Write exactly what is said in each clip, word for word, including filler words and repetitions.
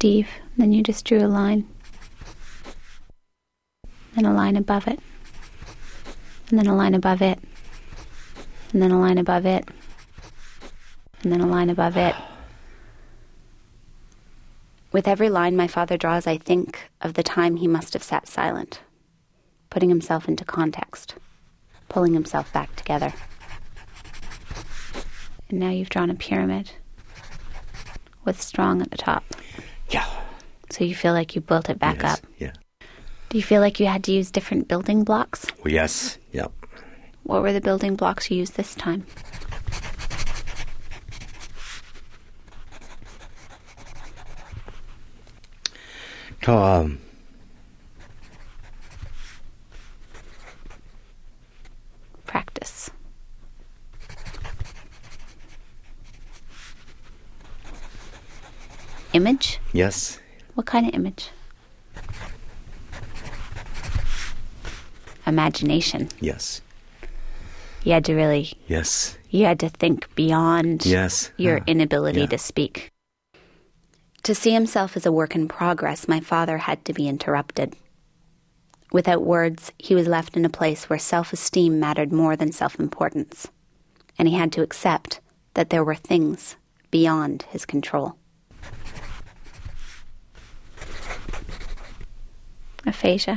Steve. Then you just drew a line. Then a line above it. And then a line above it. And then a line above it. And then a line above it. With every line my father draws, I think of the time he must have sat silent, putting himself into context, pulling himself back together. And now you've drawn a pyramid with strong at the top. Yeah. So you feel like you built it back Yes, up. yeah. Do you feel like you had to use different building blocks? Oh, yes, yep. What were the building blocks you used this time? Um, Practice. Image? yes, What kind of image? Imagination. yes, You had to really, yes, you had to think beyond yes. your Ah, inability yeah. to speak. To see himself as a work in progress, my father had to be interrupted. Without words, he was left in a place where self-esteem mattered more than self-importance, and he had to accept that there were things beyond his control. Aphasia.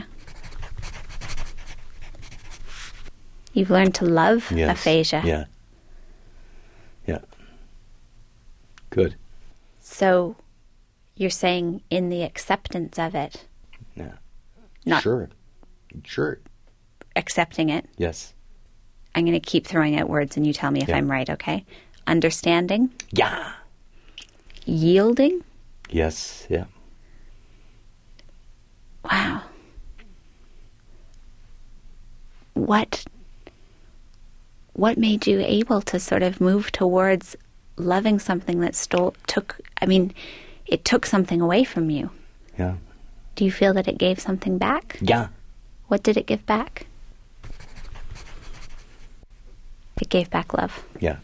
You've learned to love Yes, aphasia. Yeah. Yeah. Good. So you're saying in the acceptance of it, Yeah. Not- Sure. Sure. accepting it, Yes. I'm going to keep throwing out words and you tell me if Yeah. I'm right, okay? Understanding, Yeah. yielding. Yes. Yeah. Wow. What what made you able to sort of move towards loving something that stole took I mean, it took something away from you. Yeah. Do you feel that it gave something back? Yeah. What did it give back? It gave back love. Yeah.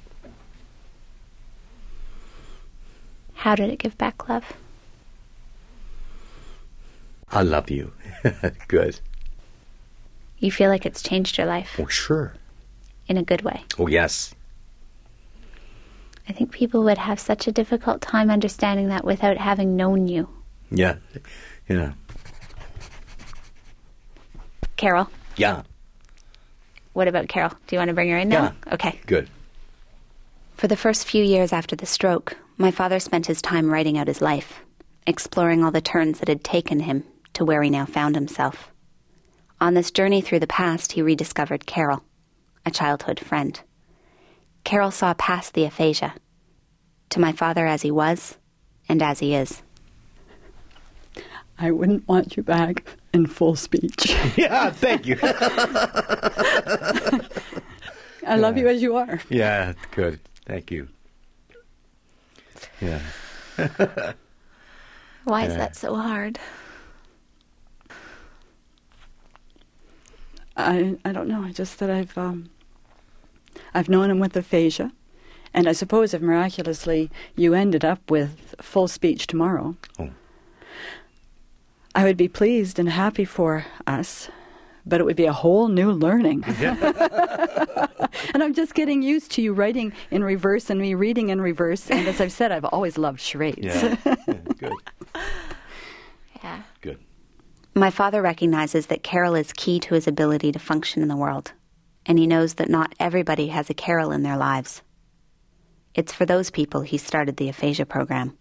How did it give back love? I love you. Good. You feel like it's changed your life Oh, sure. in a good way. Oh, yes. I think people would have such a difficult time understanding that without having known you. Yeah. Yeah. Carol, Yeah. what about Carol? Do you want to bring her in now? Yeah. Okay. Good. For the first few years after the stroke, my father spent his time writing out his life, exploring all the turns that had taken him to where he now found himself. On this journey through the past, he rediscovered Carol, a childhood friend. Carol saw past the aphasia, to my father as he was and as he is. I wouldn't want you back in full speech. Yeah, thank you. I love you as you are. Yeah, good. Thank you. Yeah. Why is Yeah. that so hard? I I don't know. I just that I've um, I've known him with aphasia, and I suppose if miraculously you ended up with full speech tomorrow, Oh. I would be pleased and happy for us, but it would be a whole new learning. And I'm just getting used to you writing in reverse and me reading in reverse. And as I've said, I've always loved charades. Yeah. Yeah, good. Yeah. Good. My father recognizes that Carol is key to his ability to function in the world, and he knows that not everybody has a Carol in their lives. It's for those people he started the aphasia program.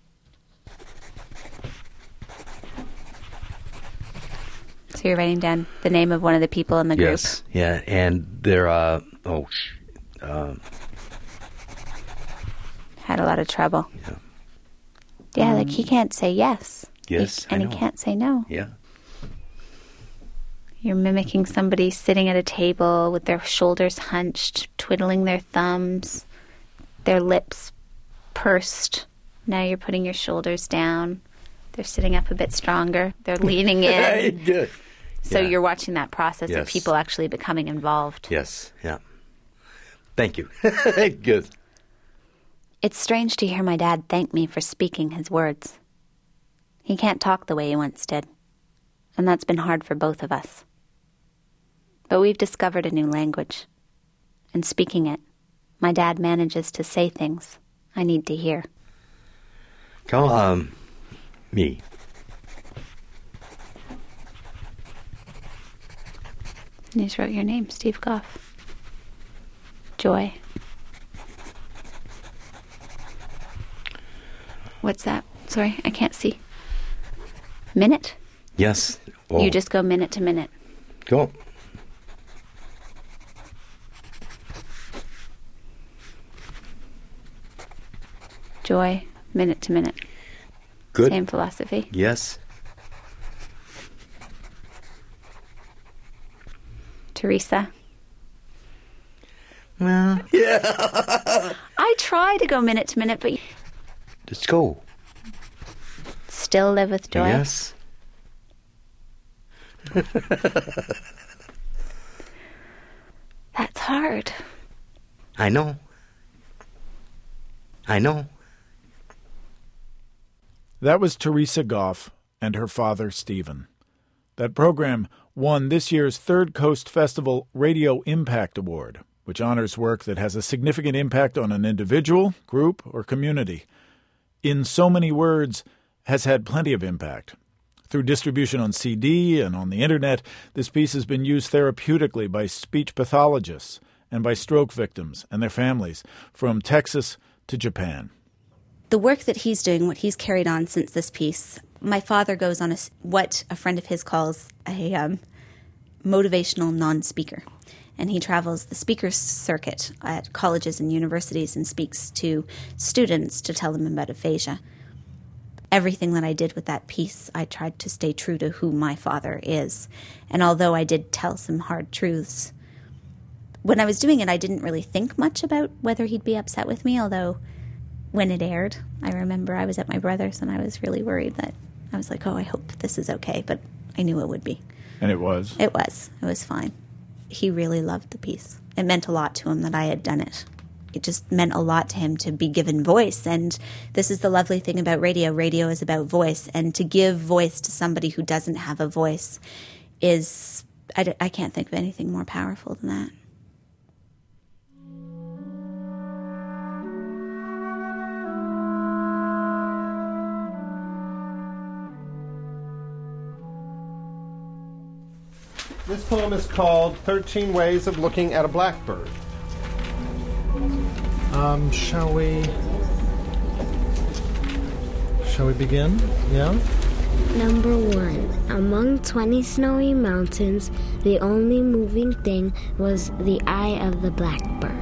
So you're writing down the name of one of the people in the group? Yes. Yeah, and they're, uh, oh, sh- uh, Had a lot of trouble. yeah. Yeah, like he can't say yes. Yes, He- I and know. he can't say no. Yeah. You're mimicking somebody sitting at a table with their shoulders hunched, twiddling their thumbs, their lips pursed. Now you're putting your shoulders down. They're sitting up a bit stronger. They're leaning in. Good. So Yeah. you're watching that process of Yes. people actually becoming involved. Yes. Yeah. Thank you. Good. It's strange to hear my dad thank me for speaking his words. He can't talk the way he once did, and that's been hard for both of us. But we've discovered a new language, and speaking it, my dad manages to say things I need to hear. Come on, me. You just wrote your name, Steve Goff. Joy. What's that? Sorry, I can't see. Minute? Yes. Oh. You just go minute to minute. Go. Joy, minute to minute. Good. Same philosophy. Yes. Teresa. Well, yeah. I try to go minute to minute, but Let's go. still live with joy. Yes. That's hard. I know. I know. That was Teresa Goff and her father, Stephen. That program won this year's Third Coast Festival Radio Impact Award, which honors work that has a significant impact on an individual, group, or community. In So Many Words has had plenty of impact. Through distribution on C D and on the Internet, this piece has been used therapeutically by speech pathologists and by stroke victims and their families from Texas to Japan. The work that he's doing, what he's carried on since this piece, my father goes on a, what a friend of his calls a um, motivational non-speaker. And he travels the speakers circuit at colleges and universities and speaks to students to tell them about aphasia. Everything that I did with that piece, I tried to stay true to who my father is. And although I did tell some hard truths, when I was doing it, I didn't really think much about whether he'd be upset with me, although when it aired, I remember I was at my brother's and I was really worried that I was like, oh, I hope this is okay, but I knew it would be. And it was? It was. It was fine. He really loved the piece. It meant a lot to him that I had done it. It just meant a lot to him to be given voice. And this is the lovely thing about radio. Radio is about voice. And to give voice to somebody who doesn't have a voice is, I, d- I can't think of anything more powerful than that. This poem is called thirteen Ways of Looking at a Blackbird. Um, shall we... Shall we begin? Yeah? Number one. Among twenty snowy mountains, the only moving thing was the eye of the blackbird.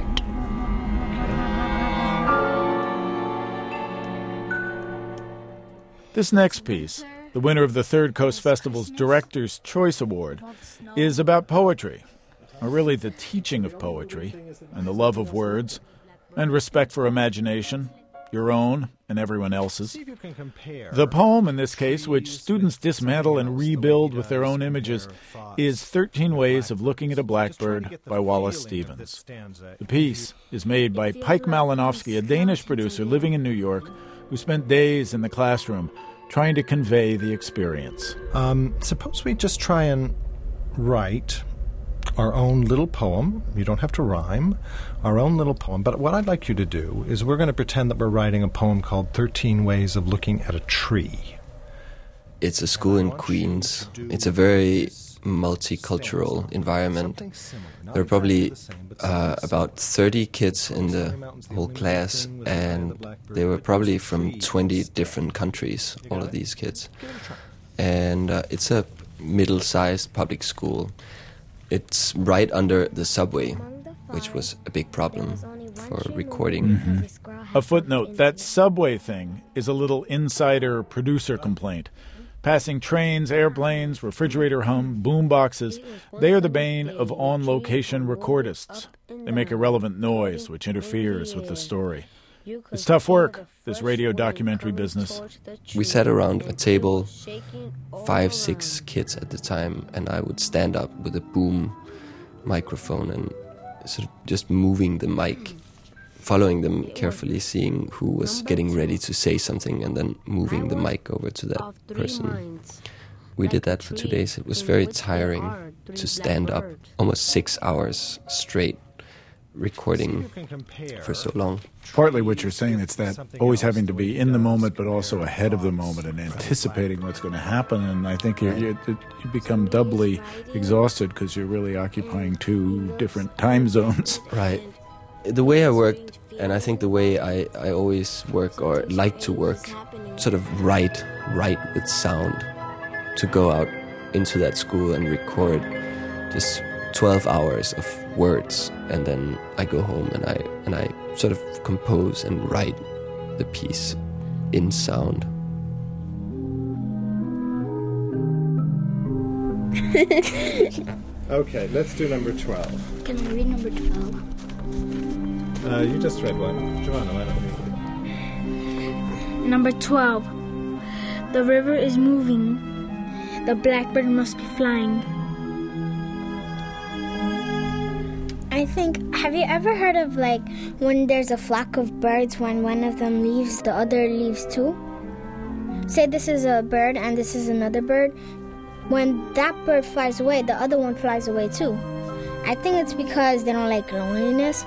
This next piece, the winner of the Third Coast Festival's Director's Choice Award, is about poetry, or really the teaching of poetry, and the love of words, and respect for imagination, your own and everyone else's. The poem, in this case, which students dismantle and rebuild with their own images, is thirteen Ways of Looking at a Blackbird by Wallace Stevens. The piece is made by Pike Malinowski, a Danish producer living in New York, who spent days in the classroom trying to convey the experience. Um, suppose we just try and write our own little poem. You don't have to rhyme. Our own little poem. But what I'd like you to do is we're going to pretend that we're writing a poem called thirteen Ways of Looking at a Tree. It's a school in Queens. It's a very multicultural environment. There are probably uh, about thirty kids in the whole class, and they were probably from twenty different countries, all of these kids. And uh, it's a middle-sized public school. It's right under the subway, which was a big problem for recording. Mm-hmm. A footnote, that subway thing is a little insider producer complaint. Passing trains, airplanes, refrigerator hum, boom boxes, they are the bane of on-location recordists. They make irrelevant noise, which interferes with the story. It's tough work, this radio documentary business. We sat around a table, five, six kids at the time, and I would stand up with a boom microphone and sort of just moving the mic following them carefully, seeing who was getting ready to say something and then moving the mic over to that person. We did that for two days. It was very tiring to stand up almost six hours straight recording for so long. Partly what you're saying, it's that always having to be in the moment but also ahead of the moment and anticipating what's going to happen. And I think you you you become doubly exhausted because you're really occupying two different time zones. Right. The way I worked, and I think the way I, I always work or like to work, sort of write, write with sound, to go out into that school and record just twelve hours of words, and then I go home and I and I sort of compose and write the piece in sound. Okay, let's do number twelve. Can I read number twelve? Uh, you just read one. Joanna, why don't you? Number twelve. The river is moving. The blackbird must be flying. I think, have you ever heard of like when there's a flock of birds, when one of them leaves, the other leaves too? Say this is a bird and this is another bird. When that bird flies away, the other one flies away too. I think it's because they don't like loneliness.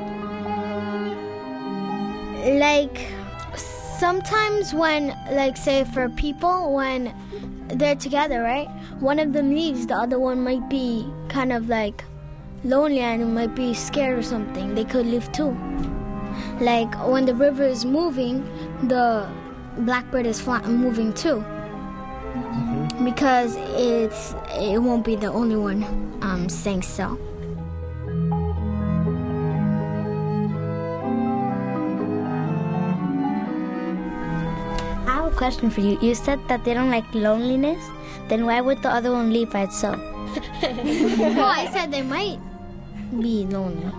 Like, sometimes when, like say for people, when they're together, right? One of them leaves, the other one might be kind of like lonely and might be scared or something. They could leave too. Like when the river is moving, the blackbird is fly- moving too. Mm-hmm. Because it's it won't be the only one um, saying so. I have a question for you. You said that they don't like loneliness. Then why would the other one leave by itself? Well, I said they might be lonely.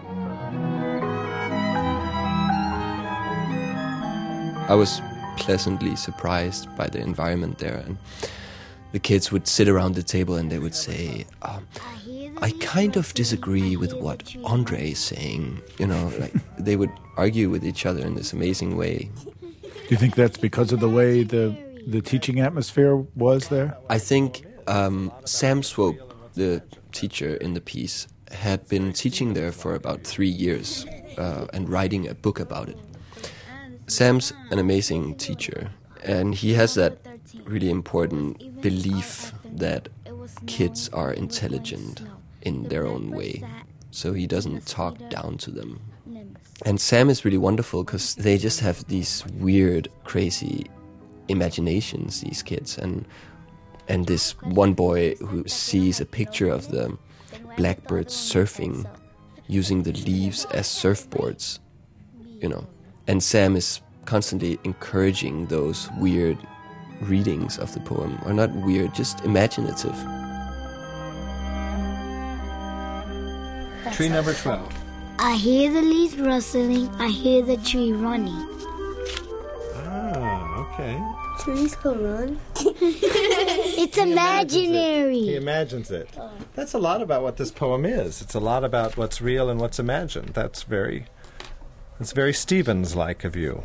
I was pleasantly surprised by the environment there, and the kids would sit around the table and they would say, um, I kind of disagree with what Andre is saying. You know, like they would argue with each other in this amazing way. Do you think that's because of the way the the teaching atmosphere was there? I think um, Sam Swope, the teacher in the piece, had been teaching there for about three years uh, and writing a book about it. Sam's an amazing teacher, and he has that really important belief that kids are intelligent in their own way, so he doesn't talk down to them. And Sam is really wonderful because they just have these weird, crazy imaginations, these kids. And and this one boy who sees a picture of the blackbirds surfing, using the leaves as surfboards, you know. And Sam is constantly encouraging those weird readings of the poem. Or not weird, just imaginative. Tree number twelve. I hear the leaves rustling, I hear the tree running. Ah, okay. Trees can run? It's imaginary. He imagines it. That's a lot about what this poem is. It's a lot about what's real and what's imagined. That's very, that's very Stevens-like of you.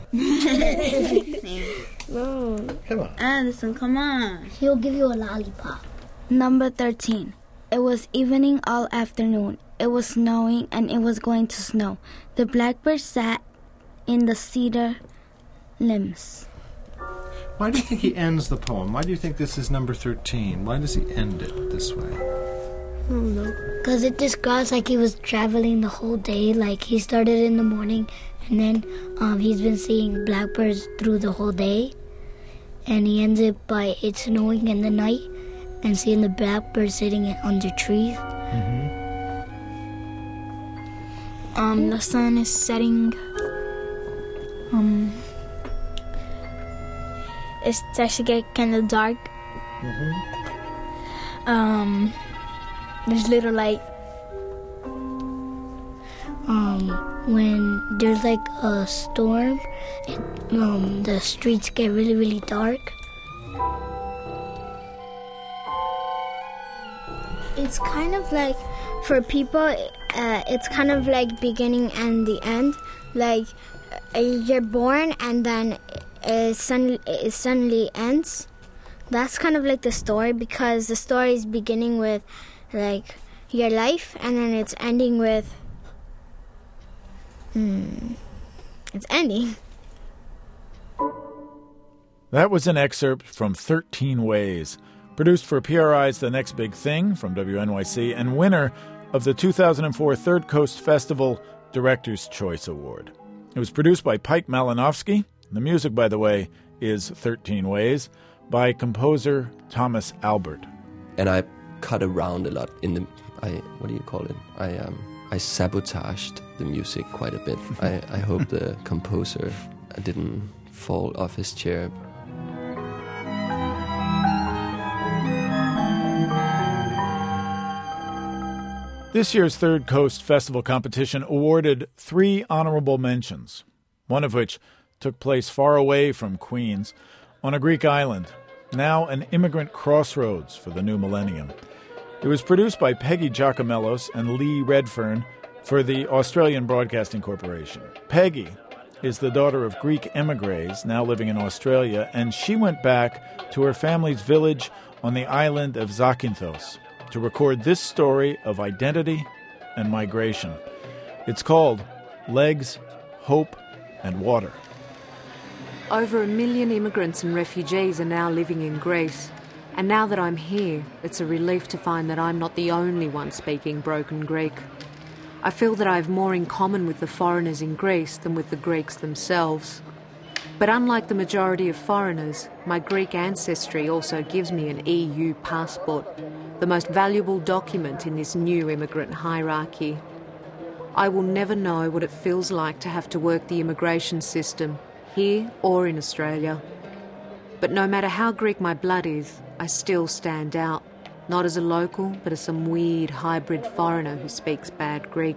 No. Come on. Anderson, come on. He'll give you a lollipop. Number thirteen. It was evening all afternoon. It was snowing and it was going to snow. The blackbird sat in the cedar limbs. Why do you think he ends the poem? Why do you think this is number thirteen? Why does he end it this way? I don't know. Because it describes like he was traveling the whole day. Like he started in the morning and then um, he's been seeing blackbirds through the whole day. And he ends it by it snowing in the night and seeing the blackbirds sitting under trees. Mm-hmm. Um, the sun is setting. Um, it's actually getting kind of dark. Mm-hmm. Um, there's little light. Um, when there's like a storm, it, um, the streets get really, really dark. It's kind of like for people, uh, it's kind of like beginning and the end. Like uh, you're born and then it suddenly, it suddenly ends. That's kind of like the story, because the story is beginning with like your life and then it's ending with hmm, it's ending. That was an excerpt from thirteen Ways, produced for P R I's The Next Big Thing from W N Y C and winner of the two thousand four Third Coast Festival Director's Choice Award. It was produced by Pike Malinowski. The music, by the way, is thirteen Ways by composer Thomas Albert. And I cut around a lot in the, I what do you call it? I um I sabotaged the music quite a bit. I, I hope the composer didn't fall off his chair. This year's Third Coast Festival competition awarded three honorable mentions, one of which took place far away from Queens, on a Greek island, now an immigrant crossroads for the new millennium. It was produced by Peggy Giacomellos and Lee Redfern for the Australian Broadcasting Corporation. Peggy is the daughter of Greek emigres now living in Australia, and she went back to her family's village on the island of Zakynthos to record this story of identity and migration. It's called Legs, Hope, and Water. Over a million immigrants and refugees are now living in Greece. And now that I'm here, it's a relief to find that I'm not the only one speaking broken Greek. I feel that I have more in common with the foreigners in Greece than with the Greeks themselves. But unlike the majority of foreigners, my Greek ancestry also gives me an E U passport, the most valuable document in this new immigrant hierarchy. I will never know what it feels like to have to work the immigration system, here or in Australia. But no matter how Greek my blood is, I still stand out, not as a local, but as some weird hybrid foreigner who speaks bad Greek.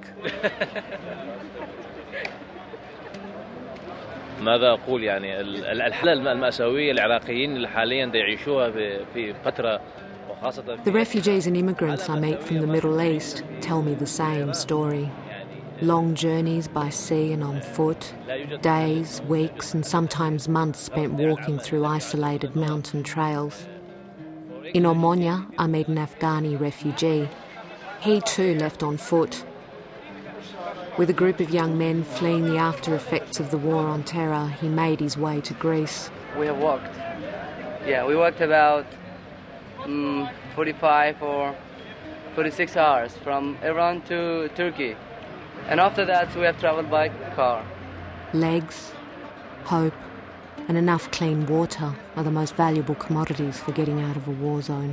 ماذا أقول يعني الحالة المأساوية العراقيين اللي حاليا يعيشوها في فترة. The refugees and immigrants I meet from the Middle East tell me the same story. Long journeys by sea and on foot, days, weeks and sometimes months spent walking through isolated mountain trails. In Omonia, I meet an Afghani refugee. He too left on foot. With a group of young men fleeing the after effects of the war on terror, he made his way to Greece. We have walked. Yeah, we walked about um, forty-five or forty-six hours from Iran to Turkey. And after that, we have traveled by car. Legs, hope, and enough clean water are the most valuable commodities for getting out of a war zone.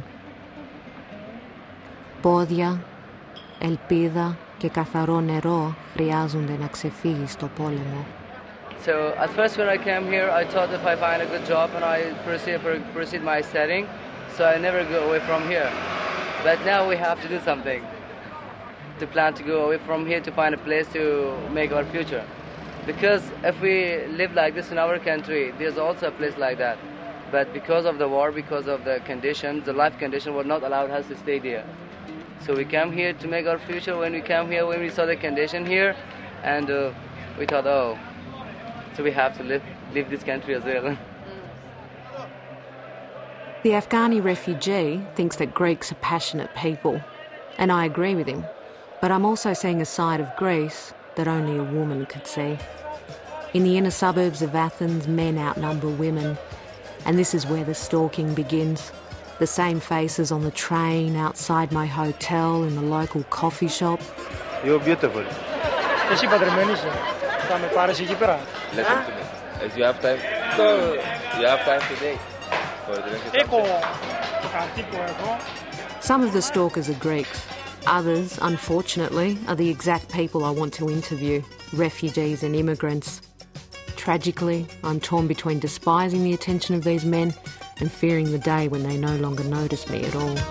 Πόδια, ελπίδα και καθαρό νερό χρειάζονται να ξεφύγει στο πόλεμο. So at first when I came here, I thought if I find a good job and I proceed, proceed my studying, so I never go away from here. But now we have to do something to plan to go away from here to find a place to make our future. Because if we live like this in our country, there's also a place like that. But because of the war, because of the conditions, the life condition would not allow us to stay there. So we came here to make our future. When we came here, when we saw the condition here, and uh, we thought, oh, so we have to live, leave this country as well. The Afghani refugee thinks that Greeks are passionate people, and I agree with him. But I'm also seeing a side of Greece that only a woman could see. In the inner suburbs of Athens, men outnumber women, and this is where the stalking begins. The same faces on the train, outside my hotel, in the local coffee shop. You're beautiful. Listen to me. If you have time, you have time today. Some of the stalkers are Greeks. Others, unfortunately, are the exact people I want to interview, refugees and immigrants. Tragically, I'm torn between despising the attention of these men and fearing the day when they no longer notice me at all.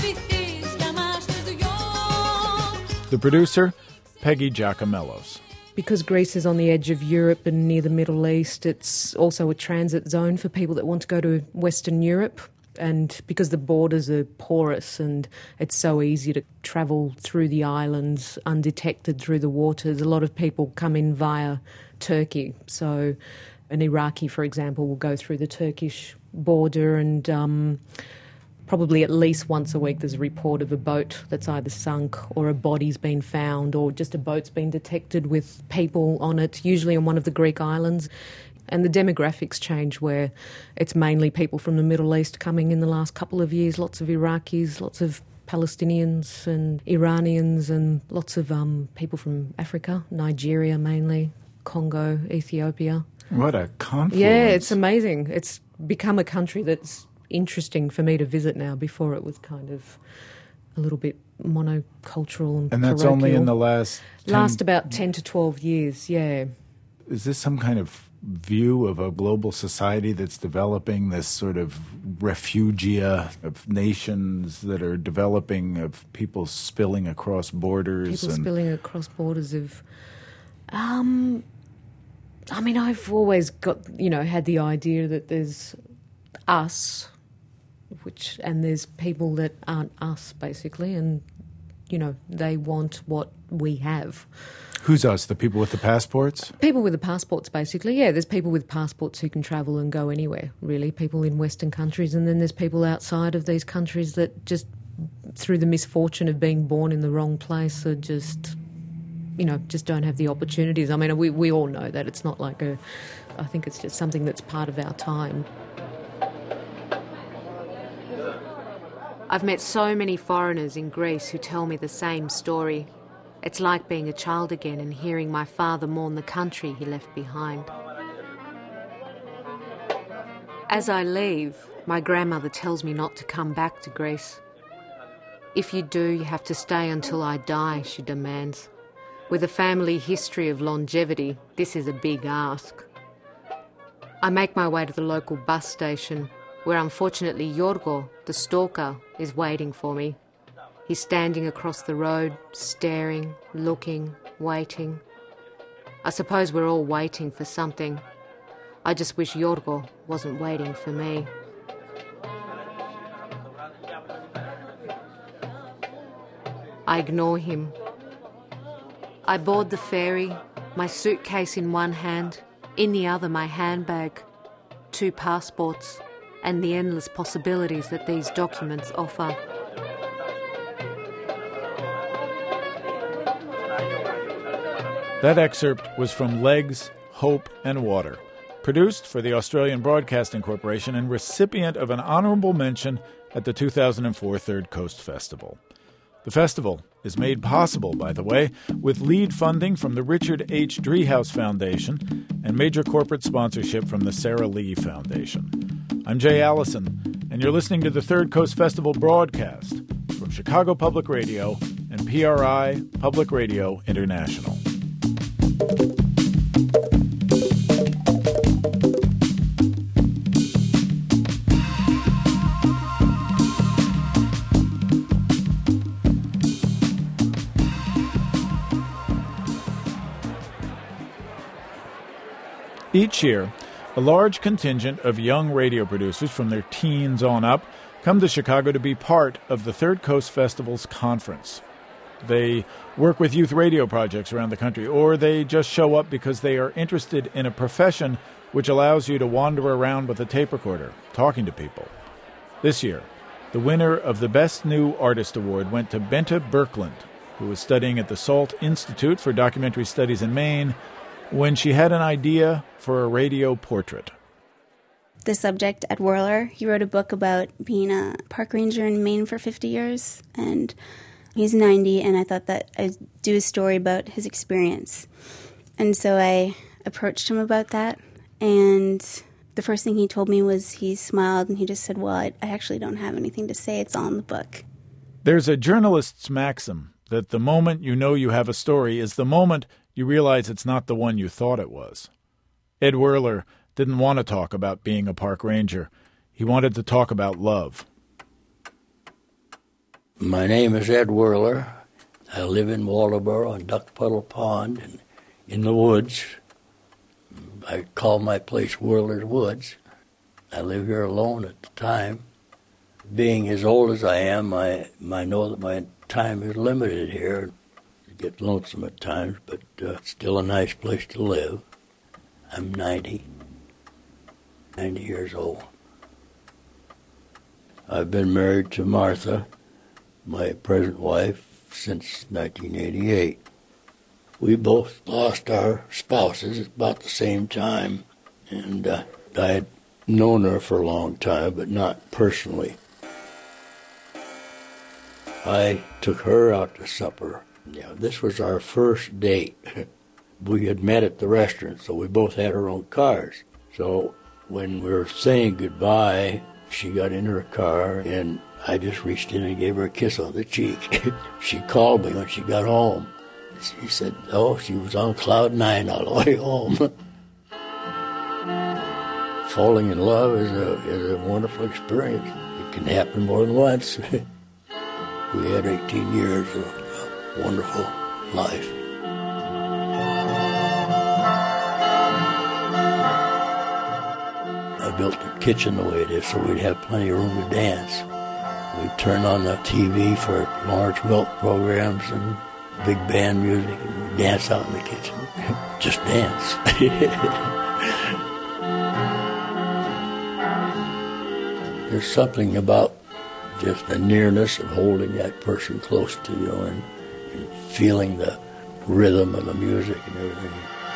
The producer, Peggy Giacomellos. because Greece is on the edge of Europe and near the Middle East, it's also a transit zone for people that want to go to Western Europe. And because the borders are porous and it's so easy to travel through the islands undetected through the waters, a lot of people come in via Turkey. So an Iraqi, for example, will go through the Turkish border, and um, probably at least once a week there's a report of a boat that's either sunk or a body's been found or just a boat's been detected with people on it, usually on one of the Greek islands. And the demographics change where it's mainly people from the Middle East coming in the last couple of years, lots of Iraqis, lots of Palestinians and Iranians, and lots of um, people from Africa, Nigeria mainly, Congo, Ethiopia. What a confluence. Yeah, it's amazing. It's become a country that's interesting for me to visit now. Before it was kind of a little bit monocultural and And that's parochial. only in the last... ten Last about ten to twelve years, yeah. Is this some kind of view of a global society that's developing, this sort of refugia of nations that are developing, of people spilling across borders? People and spilling across borders of... Um, I mean, I've always got, you know, had the idea that there's us, which and there's people that aren't us, basically, and, you know, they want what we have. Who's us? The people with the passports? People with the passports, basically, yeah. There's people with passports who can travel and go anywhere, really, people in Western countries, and then there's people outside of these countries that just, through the misfortune of being born in the wrong place, are just, you know, just don't have the opportunities. I mean, we, we all know that. It's not like a... I think it's just something that's part of our time. I've met so many foreigners in Greece who tell me the same story. It's like being a child again and hearing my father mourn the country he left behind. As I leave, my grandmother tells me not to come back to Greece. If you do, you have to stay until I die, she demands. With a family history of longevity, this is a big ask. I make my way to the local bus station, where unfortunately Yorgo, the stalker, is waiting for me. He's standing across the road, staring, looking, waiting. I suppose we're all waiting for something. I just wish Yorgo wasn't waiting for me. I ignore him. I board the ferry, my suitcase in one hand, in the other my handbag, two passports, and the endless possibilities that these documents offer. That excerpt was from Legs, Hope and Water, produced for the Australian Broadcasting Corporation and recipient of an honourable mention at the two thousand four Third Coast Festival. The festival is made possible, by the way, with lead funding from the Richard H. Driehaus Foundation and major corporate sponsorship from the Sarah Lee Foundation. I'm Jay Allison, and you're listening to the Third Coast Festival broadcast from Chicago Public Radio and P R I Public Radio International. Each year, a large contingent of young radio producers from their teens on up come to Chicago to be part of the Third Coast Festival's conference. They work with youth radio projects around the country, or they just show up because they are interested in a profession which allows you to wander around with a tape recorder, talking to people. This year, the winner of the Best New Artist Award went to Bente Birkeland, who was studying at the Salt Institute for Documentary Studies in Maine, when she had an idea for a radio portrait. The subject, Ed Whirler, he wrote a book about being a park ranger in Maine for fifty years, and he's ninety, and I thought that I'd do a story about his experience. And so I approached him about that, and the first thing he told me was he smiled, and he just said, well, I, I actually don't have anything to say, it's all in the book. There's a journalist's maxim that the moment you know you have a story is the moment you realize it's not the one you thought it was. Ed Whirler didn't want to talk about being a park ranger. He wanted to talk about love. My name is Ed Whirler. I live in Waldoboro on Duck Puddle Pond in in the woods. I call my place Whirler's Woods. I live here alone at the time. Being as old as I am, I, I know that my time is limited here. It gets lonesome at times, but uh, it's still a nice place to live. I'm ninety, ninety years old. I've been married to Martha, my present wife, since nineteen eighty-eight. We both lost our spouses at about the same time, and uh, I had known her for a long time, but not personally. I took her out to supper. Yeah, this was our first date. We had met at the restaurant, so we both had our own cars. So when we were saying goodbye, she got in her car, and I just reached in and gave her a kiss on the cheek. She called me when she got home. She said, oh, she was on cloud nine all the way home. Falling in love is a, is a wonderful experience. It can happen more than once. We had eighteen years of a wonderful life. I built the kitchen the way it is so we'd have plenty of room to dance. We'd turn on the T V for Lawrence Welk programs and big band music, and we'd dance out in the kitchen. Just dance. There's something about just the nearness of holding that person close to you and, and feeling the rhythm of the music and everything.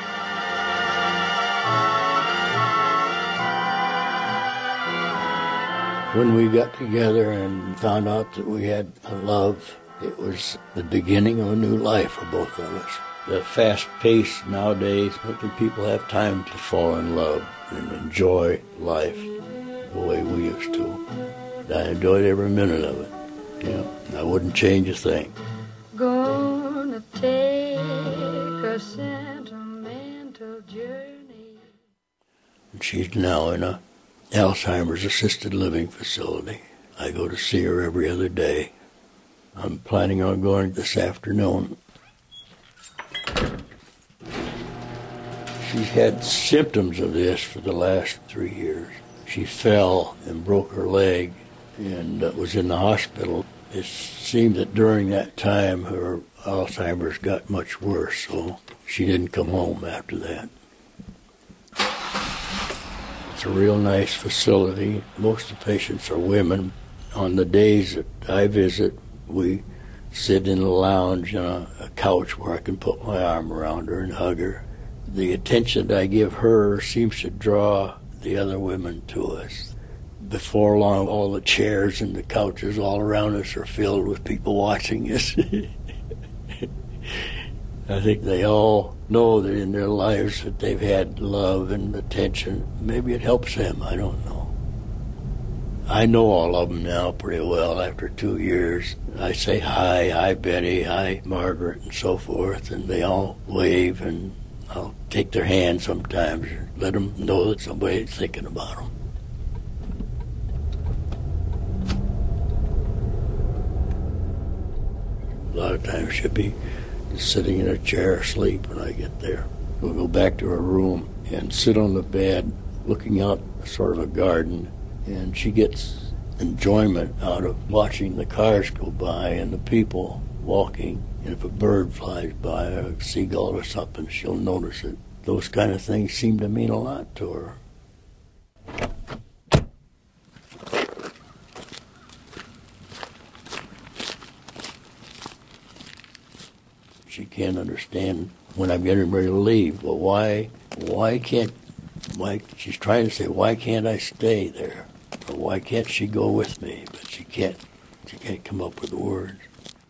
When we got together and found out that we had a love, it was the beginning of a new life for both of us. The fast pace nowadays, I don't think people have time to fall in love and enjoy life the way we used to. I enjoyed every minute of it. Yeah, I wouldn't change a thing. Gonna take a sentimental journey. She's now in a Alzheimer's assisted living facility. I go to see her every other day. I'm planning on going this afternoon. She's had symptoms of this for the last three years. She fell and broke her leg and uh, was in the hospital. It seemed that during that time her Alzheimer's got much worse, so she didn't come home after that. It's a real nice facility. Most of the patients are women. On the days that I visit, we sit in a lounge on a, a couch where I can put my arm around her and hug her. The attention that I give her seems to draw the other women to us. Before long, all the chairs and the couches all around us are filled with people watching us. I think they all know that in their lives that they've had love and attention. Maybe it helps them, I don't know. I know all of them now pretty well after two years. I say hi, hi Betty, hi Margaret, and so forth, and they all wave, and I'll take their hand sometimes and let them know that somebody's thinking about them. A lot of times she'll be sitting in a chair asleep when I get there. We'll go back to her room and sit on the bed looking out sort of a garden, and she gets enjoyment out of watching the cars go by and the people walking. And if a bird flies by or a seagull or something, she'll notice it. Those kind of things seem to mean a lot to her. She can't understand when I'm getting ready to leave. Well, why, why can't, why, she's trying to say, why can't I stay there? Or why can't she go with me? But she can't, she can't come up with the words.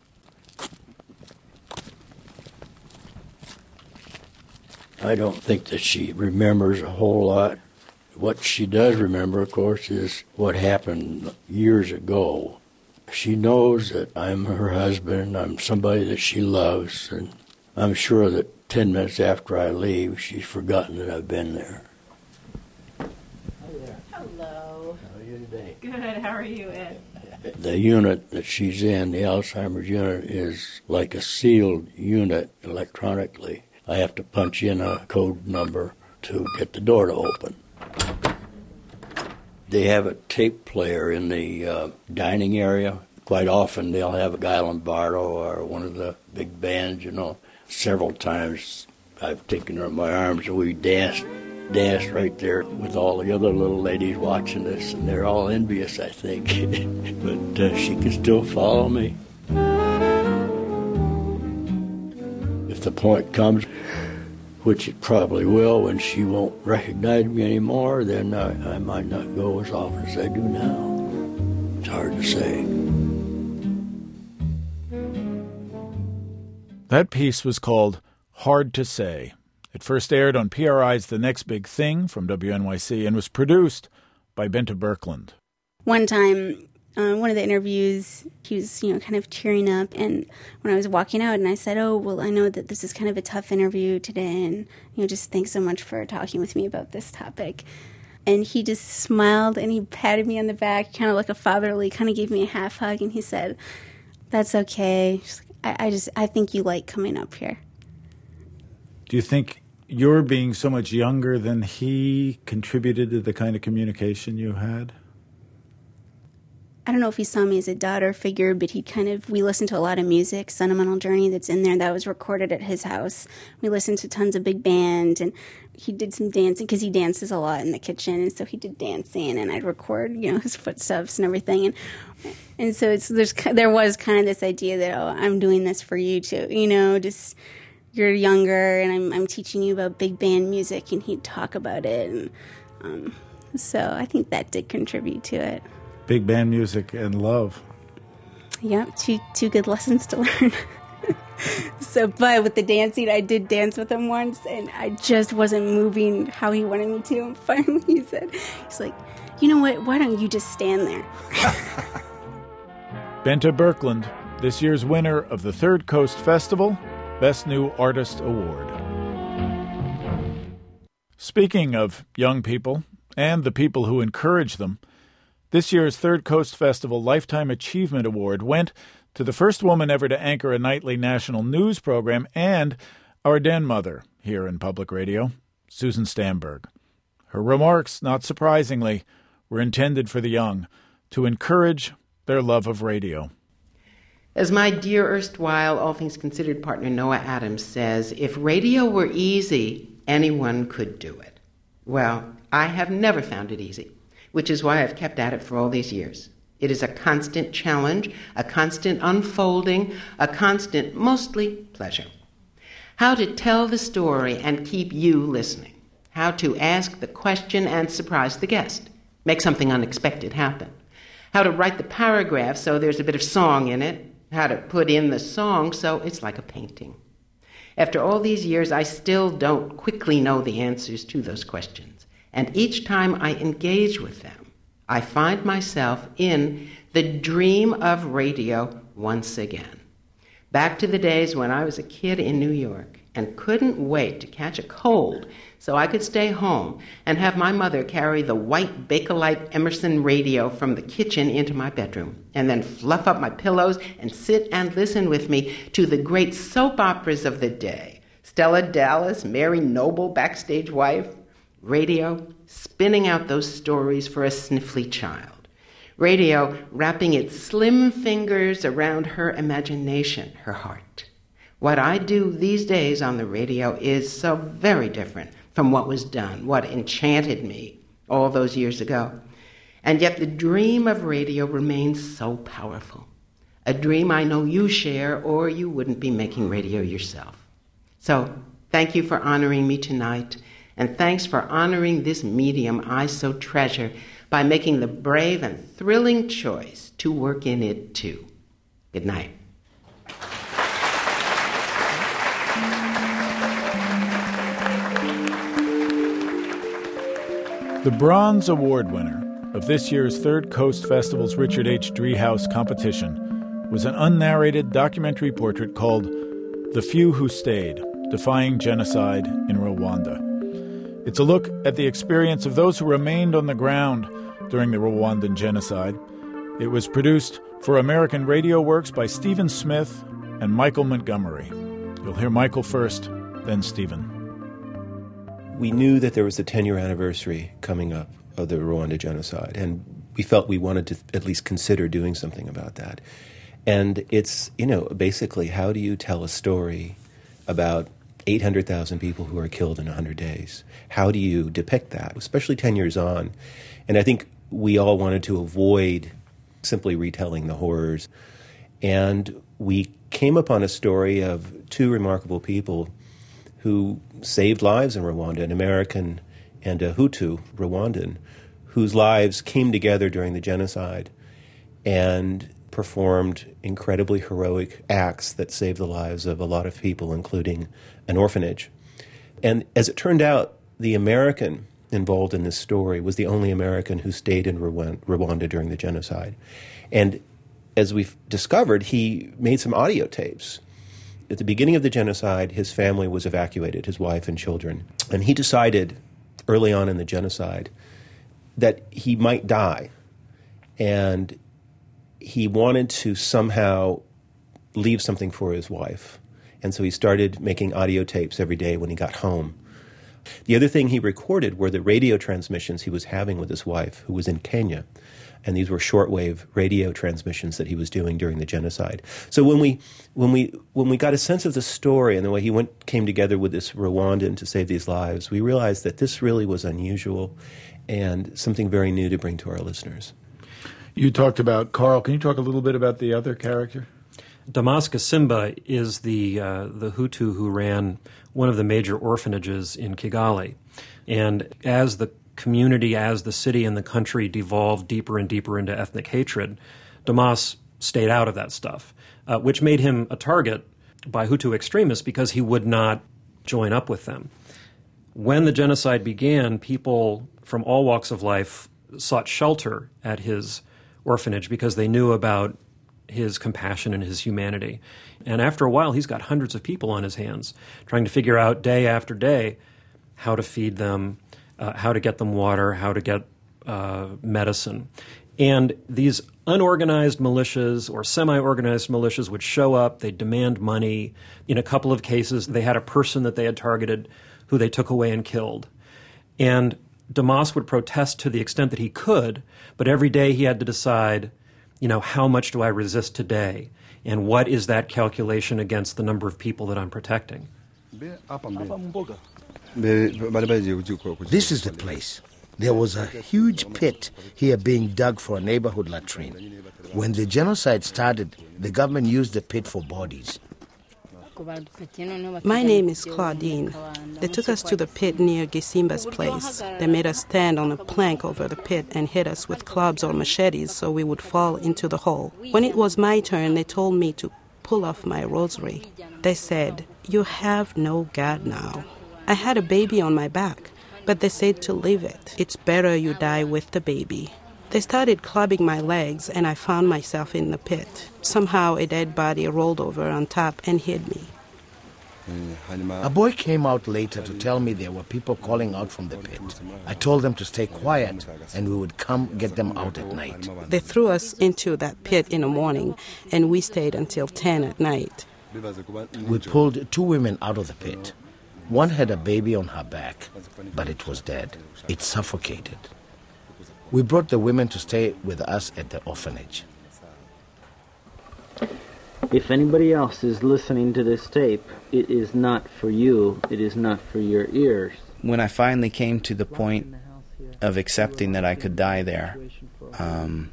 I don't think that she remembers a whole lot. What she does remember, of course, is what happened years ago. She knows that I'm her husband, I'm somebody that she loves, and I'm sure that ten minutes after I leave, she's forgotten that I've been there. Hi there. Hello. How are you today? Good. How are you, Ed? The unit that she's in, the Alzheimer's unit, is like a sealed unit electronically. I have to punch in a code number to get the door to open. They have a tape player in the uh, dining area. Quite often they'll have a Guy Lombardo or one of the big bands, you know. Several times I've taken her in my arms and we danced, danced right there with all the other little ladies watching this, and they're all envious, I think. But uh, she can still follow me. If the point comes, which it probably will, when she won't recognize me anymore, then I, I might not go as often as I do now. It's hard to say. That piece was called Hard to Say. It first aired on P R I's The Next Big Thing from W N Y C and was produced by Bente Birkeland. One time, uh, one of the interviews, he was, you know, kind of tearing up, and when I was walking out, and I said, oh, well, I know that this is kind of a tough interview today, and, you know, just thanks so much for talking with me about this topic. And he just smiled, and he patted me on the back, kind of like a fatherly, kind of gave me a half hug, and he said, that's okay. I, I just, I think you like coming up here. Do you think your being so much younger than he contributed to the kind of communication you had? I don't know if he saw me as a daughter figure, but he kind of, we listened to a lot of music, Sentimental Journey that's in there, that was recorded at his house. We listened to tons of big band, and he did some dancing, because he dances a lot in the kitchen, and so he did dancing, and I'd record, you know, his footsteps and everything, and and so it's there's there was kind of this idea that, oh, I'm doing this for you too, you know, just, you're younger, and I'm I'm teaching you about big band music, and he'd talk about it, and um, so I think that did contribute to it. Big band music and love. Yeah, two two good lessons to learn. So, but with the dancing, I did dance with him once, and I just wasn't moving how he wanted me to. And finally, he said, he's like, you know what, why don't you just stand there? Bente Birkeland, this year's winner of the Third Coast Festival Best New Artist Award. Speaking of young people and the people who encourage them, this year's Third Coast Festival Lifetime Achievement Award went to the first woman ever to anchor a nightly national news program and our den mother here in public radio, Susan Stamberg. Her remarks, not surprisingly, were intended for the young, to encourage their love of radio. As my dear erstwhile All Things Considered partner Noah Adams says, if radio were easy, anyone could do it. Well, I have never found it easy, which is why I've kept at it for all these years. It is a constant challenge, a constant unfolding, a constant, mostly, pleasure. How to tell the story and keep you listening. How to ask the question and surprise the guest. Make something unexpected happen. How to write the paragraph so there's a bit of song in it. How to put in the song so it's like a painting. After all these years, I still don't quickly know the answers to those questions. And each time I engage with them, I find myself in the dream of radio once again. Back to the days when I was a kid in New York and couldn't wait to catch a cold so I could stay home and have my mother carry the white Bakelite Emerson radio from the kitchen into my bedroom and then fluff up my pillows and sit and listen with me to the great soap operas of the day. Stella Dallas, Mary Noble, Backstage Wife. Radio spinning out those stories for a sniffly child. Radio wrapping its slim fingers around her imagination, her heart. What I do these days on the radio is so very different from what was done, what enchanted me all those years ago. And yet the dream of radio remains so powerful. A dream I know you share, or you wouldn't be making radio yourself. So thank you for honoring me tonight. And thanks for honoring this medium I so treasure by making the brave and thrilling choice to work in it too. Good night. The Bronze Award winner of this year's Third Coast Festival's Richard H. Driehaus competition was an unnarrated documentary portrait called The Few Who Stayed, Defying Genocide in Rwanda. It's a look at the experience of those who remained on the ground during the Rwandan genocide. It was produced for American Radio Works by Stephen Smith and Michael Montgomery. You'll hear Michael first then Stephen. We knew that there was the ten-year anniversary coming up of the Rwanda genocide, and we felt we wanted to at least consider doing something about that. And it's, you know, basically, how do you tell a story about eight hundred thousand people who are killed in one hundred days? How do you depict that, especially ten years on? And I think we all wanted to avoid simply retelling the horrors. And we came upon a story of two remarkable people who saved lives in Rwanda, an American and a Hutu Rwandan, whose lives came together during the genocide and performed incredibly heroic acts that saved the lives of a lot of people, including an orphanage. And as it turned out, the American involved in this story was the only American who stayed in Rwanda during the genocide. And as we've discovered, he made some audio tapes. At the beginning of the genocide, his family was evacuated, his wife and children. And he decided early on in the genocide that he might die. And he wanted to somehow leave something for his wife. And so he started making audio tapes every day when he got home. The other thing he recorded were the radio transmissions he was having with his wife, who was in Kenya. And these were shortwave radio transmissions that he was doing during the genocide. So when we when we when we got a sense of the story and the way he went came together with this Rwandan to save these lives, we realized that this really was unusual and something very new to bring to our listeners. You talked about Carl. Can you talk a little bit about the other character? Damas Gasimba is the uh, the Hutu who ran one of the major orphanages in Kigali. And as the community, as the city and the country devolved deeper and deeper into ethnic hatred, Damas stayed out of that stuff, uh, which made him a target by Hutu extremists because he would not join up with them. When the genocide began, people from all walks of life sought shelter at his orphanage because they knew about his compassion and his humanity. And after a while, he's got hundreds of people on his hands trying to figure out day after day how to feed them, uh, how to get them water, how to get uh, medicine. And these unorganized militias or semi-organized militias would show up, they'd demand money. In a couple of cases, they had a person that they had targeted who they took away and killed. And Damas would protest to the extent that he could, but every day he had to decide, you know, how much do I resist today? And what is that calculation against the number of people that I'm protecting? This is the place. There was a huge pit here being dug for a neighborhood latrine. When the genocide started, the government used the pit for bodies. My name is Claudine. They took us to the pit near Gisimba's place. They made us stand on a plank over the pit and hit us with clubs or machetes so we would fall into the hole. When it was my turn, they told me to pull off my rosary. They said, "You have no God now." I had a baby on my back, but they said to leave it. It's better you die with the baby. They started clubbing my legs, and I found myself in the pit. Somehow a dead body rolled over on top and hid me. A boy came out later to tell me there were people calling out from the pit. I told them to stay quiet, and we would come get them out at night. They threw us into that pit in the morning, and we stayed until ten at night. We pulled two women out of the pit. One had a baby on her back, but it was dead. It suffocated. We brought the women to stay with us at the orphanage. If anybody else is listening to this tape, it is not for you, it is not for your ears. When I finally came to the point of accepting that I could die there, um,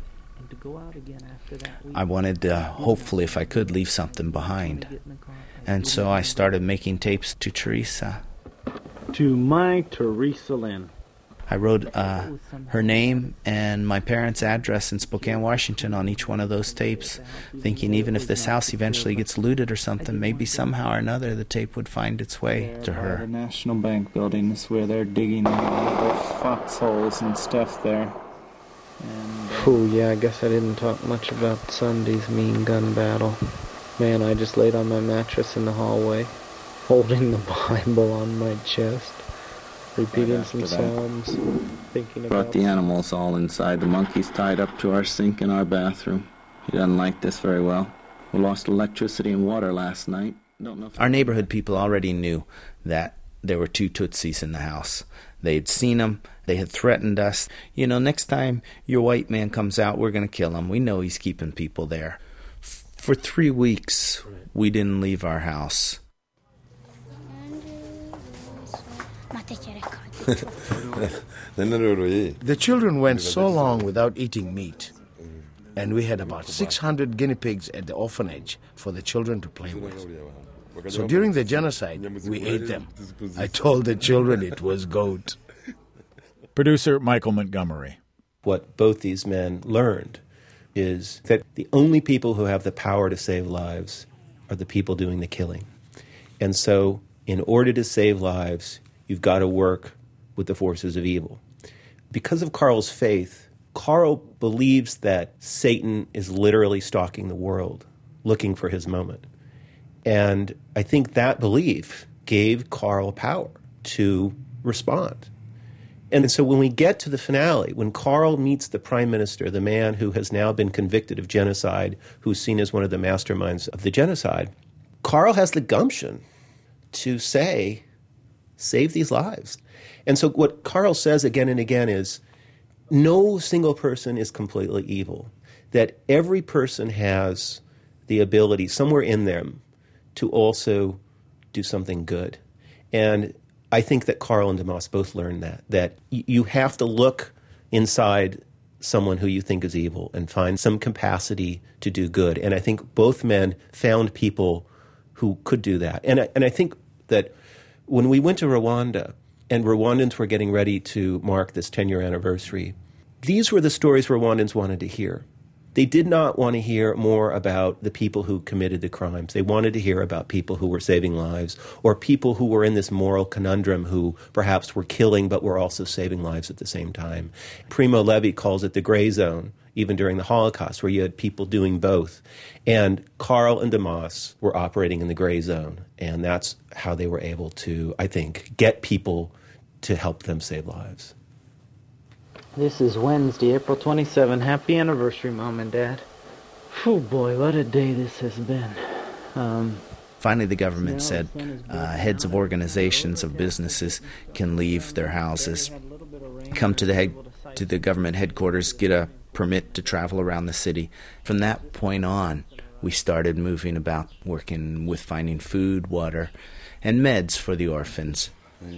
I wanted to, hopefully, if I could, leave something behind. And so I started making tapes to Teresa. To my Teresa Lynn. I wrote uh, her name and my parents' address in Spokane, Washington on each one of those tapes, thinking even if this house eventually gets looted or something, maybe somehow or another the tape would find its way to her. The National Bank building is where they're digging all those foxholes and stuff there. And, uh, oh, yeah, I guess I didn't talk much about Sunday's mean gun battle. Man, I just laid on my mattress in the hallway, holding the Bible on my chest. Repeating right some psalms, thinking about... Brought the animals all inside. The monkey's tied up to our sink in our bathroom. He doesn't like this very well. We lost electricity and water last night. Our neighborhood people already knew that there were two Tutsis in the house. They had seen them. They had threatened us. You know, next time your white man comes out, we're going to kill him. We know he's keeping people there. F- for three weeks, we didn't leave our house. The children went so long without eating meat, and we had about six hundred guinea pigs at the orphanage for the children to play with. So during the genocide, we ate them. I told the children it was goat. Producer Michael Montgomery. What both these men learned is that the only people who have the power to save lives are the people doing the killing. And so in order to save lives, you've got to work with the forces of evil. Because of Carl's faith, Carl believes that Satan is literally stalking the world, looking for his moment. And I think that belief gave Carl power to respond. And so when we get to the finale, when Carl meets the prime minister, the man who has now been convicted of genocide, who's seen as one of the masterminds of the genocide, Carl has the gumption to say, save these lives. And so what Carl says again and again is, no single person is completely evil, that every person has the ability somewhere in them to also do something good. And I think that Carl and Damas both learned that, that y- you have to look inside someone who you think is evil and find some capacity to do good. And I think both men found people who could do that. And I, and I think that when we went to Rwanda, and Rwandans were getting ready to mark this ten-year anniversary, these were the stories Rwandans wanted to hear. They did not want to hear more about the people who committed the crimes. They wanted to hear about people who were saving lives, or people who were in this moral conundrum who perhaps were killing but were also saving lives at the same time. Primo Levi calls it the gray zone, even during the Holocaust, where you had people doing both. And Carl and Damas were operating in the gray zone, and that's how they were able to, I think, get people to help them save lives. This is Wednesday, April twenty-seventh. Happy anniversary, Mom and Dad. Oh boy, what a day this has been. Um, Finally, the government said uh, heads of organizations, of businesses, can leave their houses, come to the head, to the government headquarters, get a permit to travel around the city. From that point on, we started moving about, working with finding food, water, and meds for the orphans.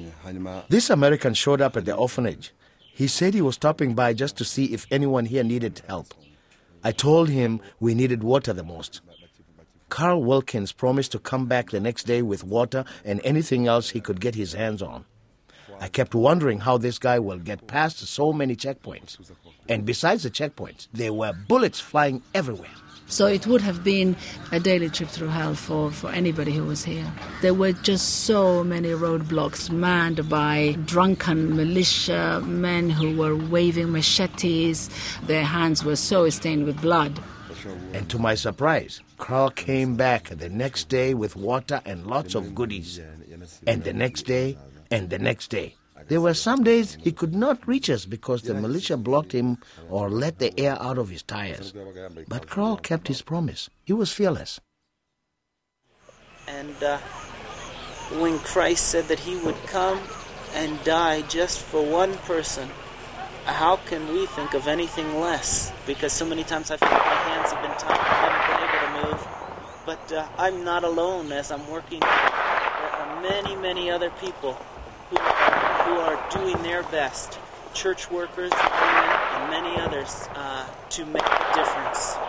This American showed up at the orphanage. He said he was stopping by just to see if anyone here needed help. I told him we needed water the most. Carl Wilkins promised to come back the next day with water and anything else he could get his hands on. I kept wondering how this guy will get past so many checkpoints. And besides the checkpoints, there were bullets flying everywhere. So it would have been a daily trip through hell for, for anybody who was here. There were just so many roadblocks manned by drunken militia men who were waving machetes. Their hands were so stained with blood. And to my surprise, Carl came back the next day with water and lots of goodies. And the next day, and the next day. There were some days he could not reach us because the militia blocked him or let the air out of his tires. But Carl kept his promise. He was fearless. And uh, when Christ said that he would come and die just for one person, how can we think of anything less? Because so many times I feel like my hands have been tied, I haven't been able to move. But uh, I'm not alone as I'm working. There are many, many other people who who are doing their best, church workers, women, and many others, uh, to make a difference.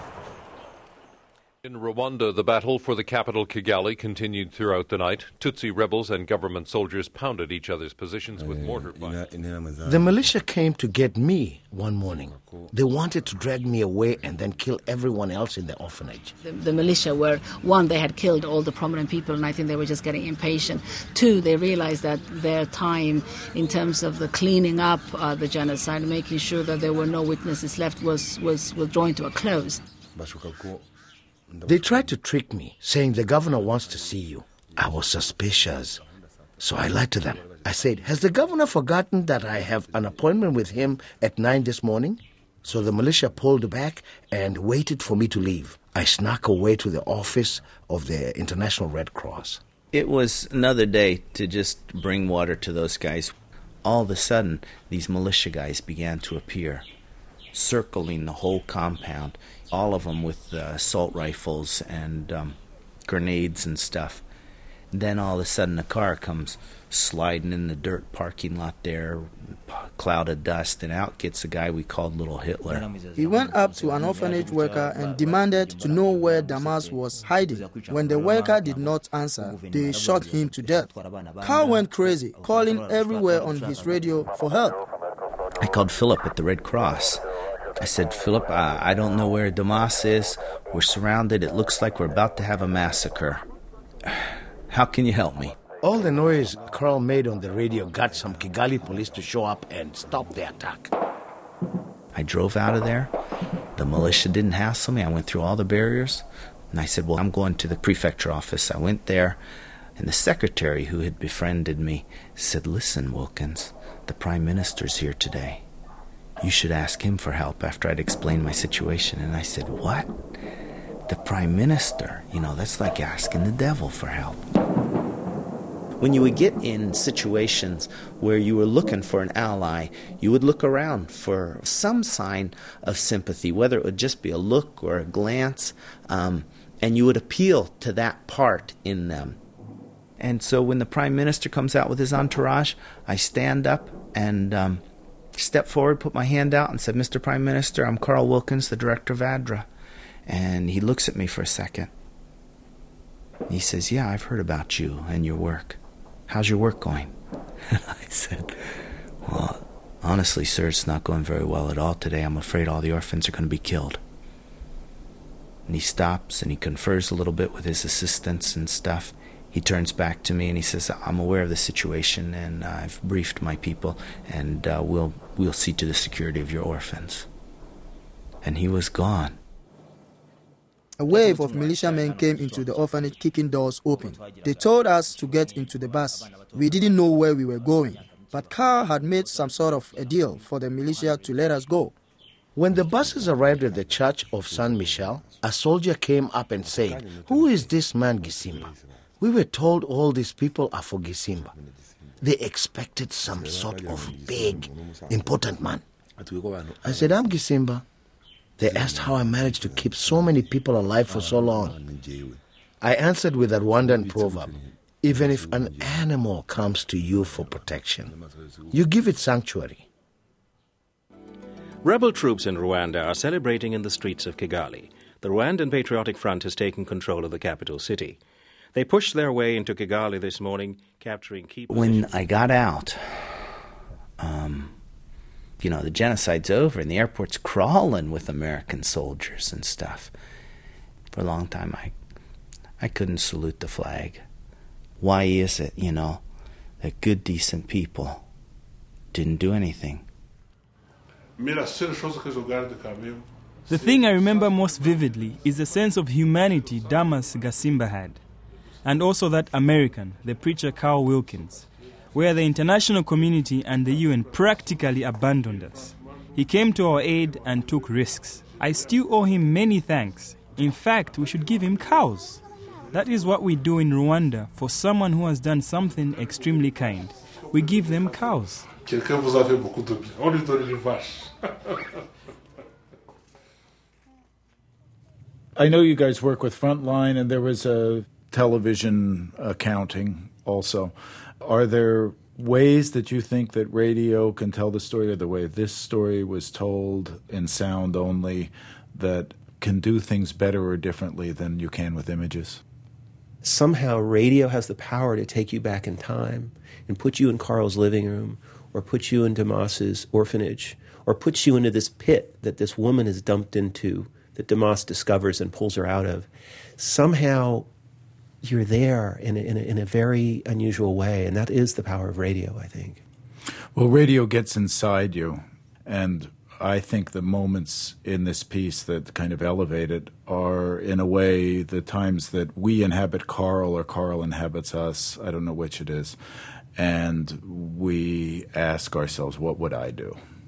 In Rwanda, the battle for the capital Kigali continued throughout the night. Tutsi rebels and government soldiers pounded each other's positions with mortar fire. The militia came to get me one morning. They wanted to drag me away and then kill everyone else in the orphanage. The, the militia were, one, they had killed all the prominent people, and I think they were just getting impatient. Two, they realized that their time in terms of the cleaning up uh, the genocide, making sure that there were no witnesses left, was, was, was drawing to a close. They tried to trick me, saying the governor wants to see you. I was suspicious, so I lied to them. I said, has the governor forgotten that I have an appointment with him at nine this morning? So the militia pulled back and waited for me to leave. I snuck away to the office of the International Red Cross. It was another day to just bring water to those guys. All of a sudden, these militia guys began to appear, circling the whole compound, all of them with uh, assault rifles and um, grenades and stuff. Then all of a sudden a car comes sliding in the dirt parking lot there, cloud of dust, and out gets a guy we called Little Hitler. He went up to an orphanage worker and demanded to know where Damas was hiding. When the worker did not answer, they shot him to death. Carl went crazy, calling everywhere on his radio for help. I called Philip at the Red Cross. I said, Philip, I, I don't know where Damas is. We're surrounded. It looks like we're about to have a massacre. How can you help me? All the noise Carl made on the radio got some Kigali police to show up and stop the attack. I drove out of there. The militia didn't hassle me. I went through all the barriers. And I said, well, I'm going to the prefecture office. I went there, and the secretary who had befriended me said, listen, Wilkins, the Prime Minister's here today. You should ask him for help after I'd explained my situation. And I said, what? The Prime Minister? You know, that's like asking the devil for help. When you would get in situations where you were looking for an ally, you would look around for some sign of sympathy, whether it would just be a look or a glance, um, and you would appeal to that part in them. And so when the Prime Minister comes out with his entourage, I stand up and um, step forward, put my hand out and said, Mister Prime Minister, I'm Carl Wilkins, the director of A D R A. And he looks at me for a second. He says, yeah, I've heard about you and your work. How's your work going? I said, well, honestly, sir, it's not going very well at all today. I'm afraid all the orphans are going to be killed. And he stops and he confers a little bit with his assistants and stuff. He turns back to me and he says, I'm aware of the situation and I've briefed my people and uh, we'll, we'll see to the security of your orphans. And he was gone. A wave of militiamen came into the orphanage, kicking doors open. They told us to get into the bus. We didn't know where we were going, but Carl had made some sort of a deal for the militia to let us go. When the buses arrived at the church of Saint Michel, a soldier came up and said, who is this man Gisimba? We were told all these people are for Gisimba. They expected some sort of big, important man. I said, I'm Gisimba. They asked how I managed to keep so many people alive for so long. I answered with a Rwandan proverb, even if an animal comes to you for protection, you give it sanctuary. Rebel troops in Rwanda are celebrating in the streets of Kigali. The Rwandan Patriotic Front has taken control of the capital city. They pushed their way into Kigali this morning, capturing key positions. When I got out, um... you know, the genocide's over and the airport's crawling with American soldiers and stuff. For a long time, I I couldn't salute the flag. Why is it, you know, that good, decent people didn't do anything? The thing I remember most vividly is the sense of humanity Damas Gasimba had, and also that American, the preacher Carl Wilkins, where the international community and the U N practically abandoned us. He came to our aid and took risks. I still owe him many thanks. In fact, we should give him cows. That is what we do in Rwanda for someone who has done something extremely kind. We give them cows. I know you guys work with Frontline, and there was a television accounting also. Are there ways that you think that radio can tell the story, or the way this story was told in sound only, that can do things better or differently than you can with images? Somehow radio has the power to take you back in time and put you in Carl's living room, or put you in Damas's orphanage, or puts you into this pit that this woman is dumped into, that Damas discovers and pulls her out of. Somehow you're there in a, in, a, in a very unusual way, and that is the power of radio, I think. Well, radio gets inside you, and I think the moments in this piece that kind of elevate it are, in a way, the times that we inhabit Carl or Carl inhabits us. I don't know which it is. And we ask ourselves, what would I do?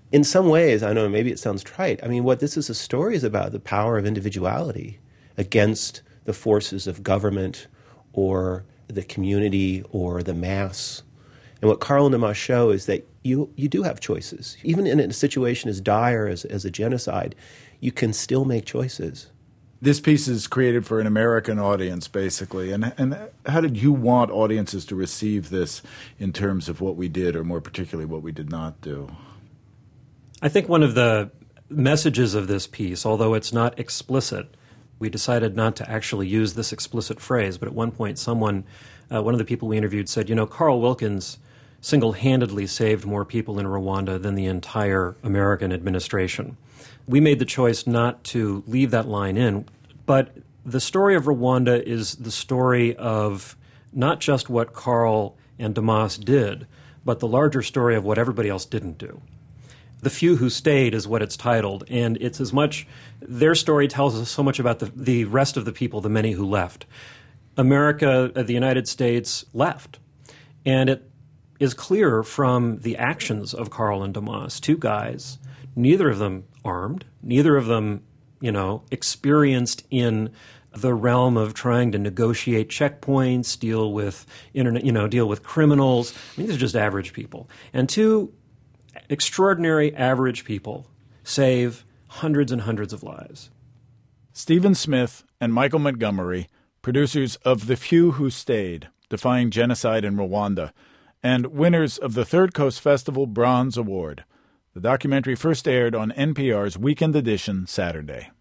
in some ways, I know maybe it sounds trite, I mean, what this is a story is about the power of individuality against the forces of government or the community or the mass. And what Karl and Damas show is that you, you do have choices. Even in a situation as dire as, as a genocide, you can still make choices. This piece is created for an American audience, basically. And and how did you want audiences to receive this in terms of what we did, or more particularly what we did not do? I think one of the messages of this piece, although it's not explicit, we decided not to actually use this explicit phrase, but at one point someone, uh, one of the people we interviewed said, you know, Carl Wilkins single-handedly saved more people in Rwanda than the entire American administration. We made the choice not to leave that line in, but the story of Rwanda is the story of not just what Carl and Damas did, but the larger story of what everybody else didn't do. The Few Who Stayed is what it's titled, and it's as much, their story tells us so much about the, the rest of the people, the many who left. America, uh, the United States, left. And it is clear from the actions of Carl and Damas, two guys, neither of them armed, neither of them, you know, experienced in the realm of trying to negotiate checkpoints, deal with internet, you know, deal with criminals. I mean, these are just average people. And two extraordinary average people save hundreds and hundreds of lives. Stephen Smith and Michael Montgomery, producers of The Few Who Stayed, Defying Genocide in Rwanda, and winners of the Third Coast Festival Bronze Award. The documentary first aired on N P R's Weekend Edition Saturday.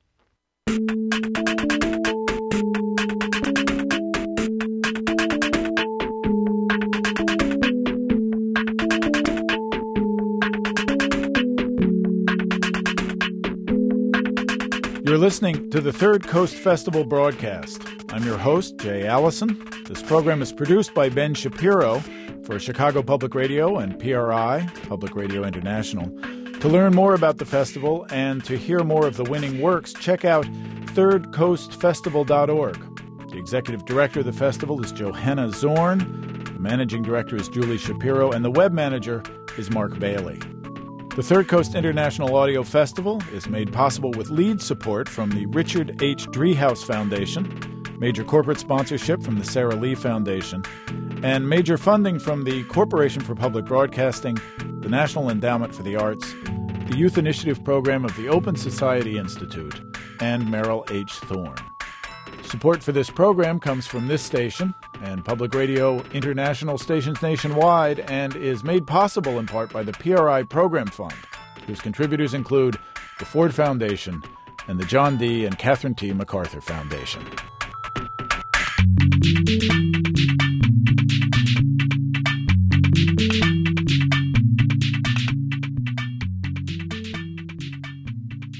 You're listening to the Third Coast Festival broadcast. I'm your host, Jay Allison. This program is produced by Ben Shapiro for Chicago Public Radio and P R I, Public Radio International. To learn more about the festival and to hear more of the winning works, check out third coast festival dot org. The executive director of the festival is Johanna Zorn. The managing director is Julie Shapiro, and the web manager is Mark Bailey. The Third Coast International Audio Festival is made possible with lead support from the Richard H. Driehaus Foundation, major corporate sponsorship from the Sarah Lee Foundation, and major funding from the Corporation for Public Broadcasting, the National Endowment for the Arts, the Youth Initiative Program of the Open Society Institute, and Merrill H. Thorne. Support for this program comes from this station and Public Radio International stations nationwide, and is made possible in part by the P R I Program Fund, whose contributors include the Ford Foundation and the John D. and Catherine T. MacArthur Foundation.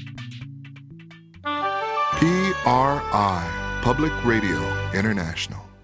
P R I, Public Radio International.